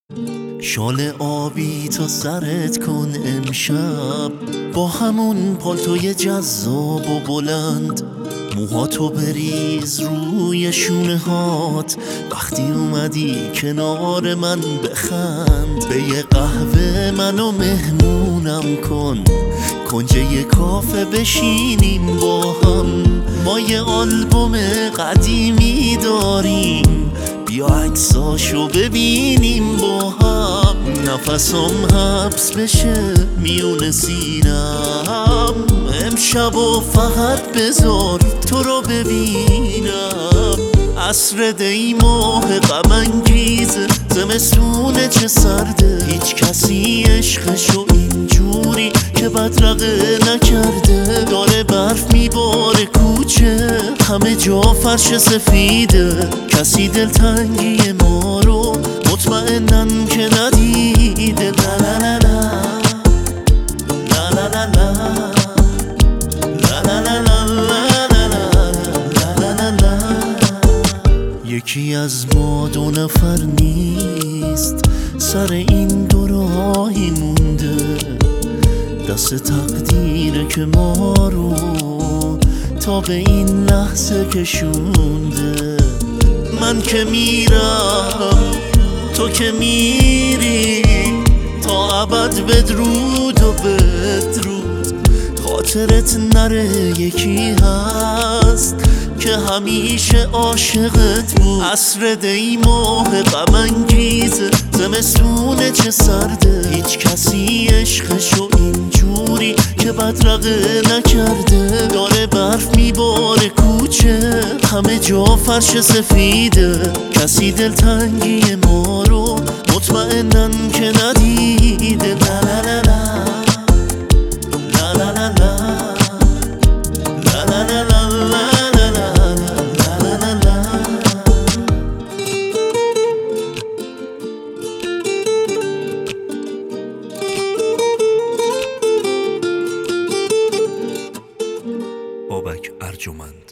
شال آبی تا سرت کن امشب، با همون پالتوی جذاب و بلند، موهاتو بریز روی شونه هات، وقتی اومدی کنار من بخند. به یه قهوه منو مهمونم کن، کنج یه کافه بشینیم با هم، ما یه آلبوم قدیمی داریم، بیا عکساشو ببینیم با هم. نفسم حبس بشه میون سینم، امشب و فقط بذار تو رو ببینم. عصر دی ماه غم انگیزه، زمستونه چه سرده، هیچ کسی عشقشو اینجوری که بدرقه نکرده. داره برف میباره کوچه، همه جا فرش سفیده، کسی دلتنگی ما رو مطمئنن که ندیده. لا لا لا لا لا لا لا یکی از ما دو نفر نیست، سر این دو راهی مونده، دست تقدیره که ما رو تا به این لحظه کشونده. من که میرم تو که میری، تا ابد بدرود و بدرود. خاطرت نره یکی هست که همیشه عاشقت بود. عصر دی ماه غم انگیزه، زمستونه چه سرده، هیچ کسی عشقشو اینجوری که بدرقه نکرده. داره برف میباره کوچه، همه جا فرش سفیده، کسی دلتنگی ما رو مطمئنن که ندیده. لا لا لا لا لا لا لا لا لا بابک ارجمند.